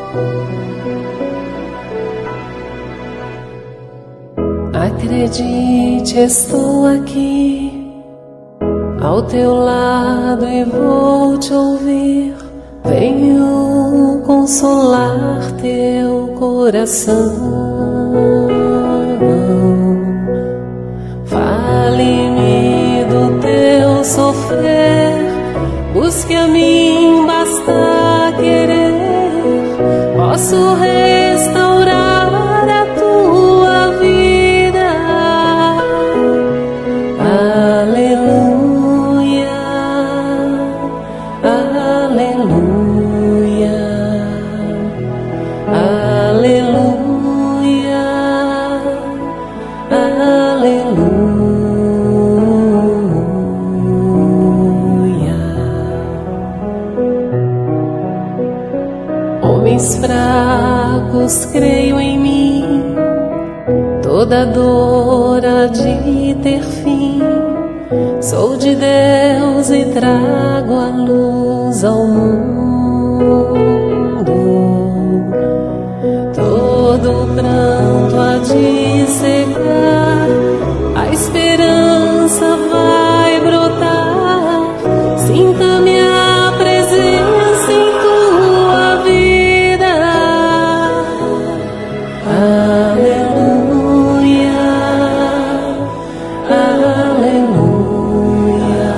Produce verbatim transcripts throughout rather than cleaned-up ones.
Acredite, estou aqui ao teu lado e vou te ouvir. Venho consolar teu coração. Fale-me do teu sofrer, busque a mim, basta querer. Posso restaurar a tua vida. Aleluia, aleluia, aleluia, aleluia. Homens fracos, creio em mim, toda dor há de ter fim. Sou de Deus e trago a luz ao mundo. Todo pranto há de secar, a esperança vai brotar. Sinta-me a presença em tua vida. Aleluia, aleluia,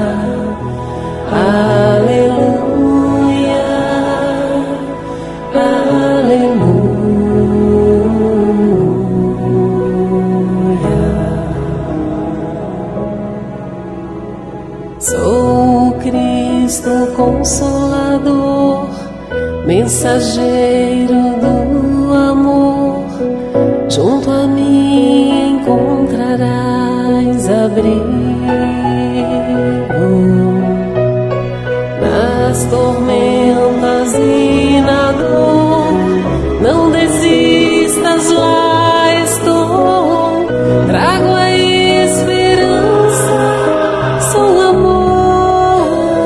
aleluia, aleluia. Sou o Cristo Consolador, mensageiro do amor. Junto a mim encontrarás abrigo. Nas tormentas e na dor, não desistas, lá estou. Trago a esperança, sou amor.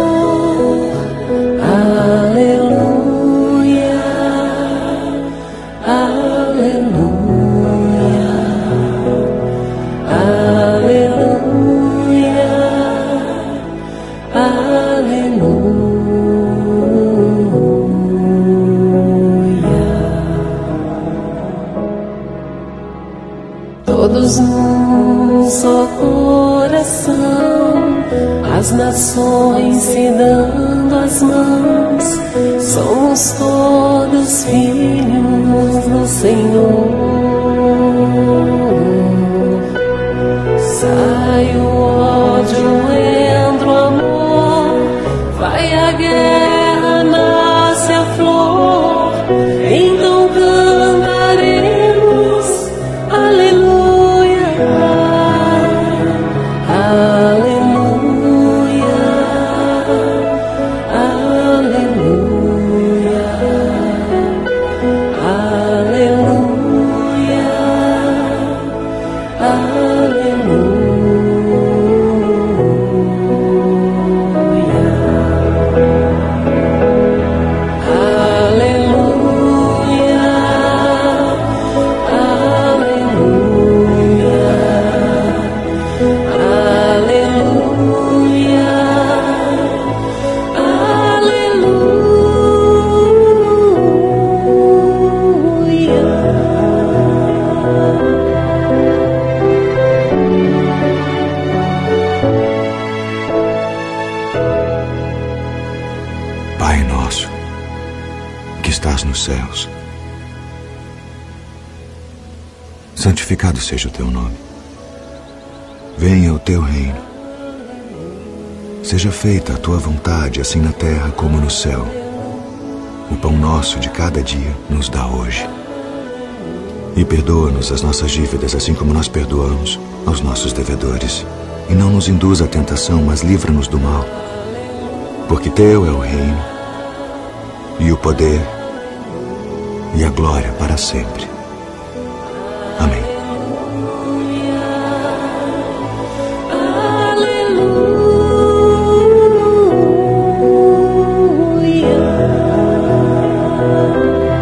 Aleluia, aleluia, aleluia, aleluia. Todos num só coração, as nações se dando as mãos. Somos todos filhos do Senhor. Sai o ódio, entra o amor, vai a guerra, nasce a flor. Então cantaremos aleluia, aleluia, aleluia, aleluia, aleluia. Pai nosso, que estás nos céus, santificado seja o teu nome. Venha o teu reino. Seja feita a tua vontade, assim na terra como no céu. O pão nosso de cada dia nos dá hoje. E perdoa-nos as nossas dívidas, assim como nós perdoamos aos nossos devedores. E não nos induza à tentação, mas livra-nos do mal. Porque teu é o reino, e o poder, e a glória para sempre. Amém. Aleluia.